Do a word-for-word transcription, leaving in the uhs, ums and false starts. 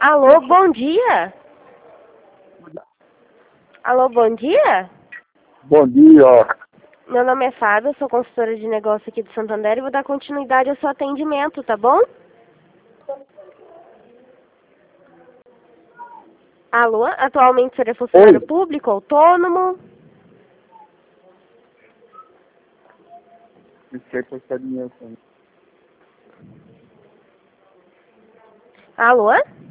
Alô, bom dia. Alô, bom dia. Bom dia. Meu nome é Fábio, eu sou consultora de negócio aqui do Santander e vou dar continuidade ao seu atendimento, tá bom? Alô, atualmente você é funcionário Oi. público, autônomo? Quer postar dinheiro. Alô?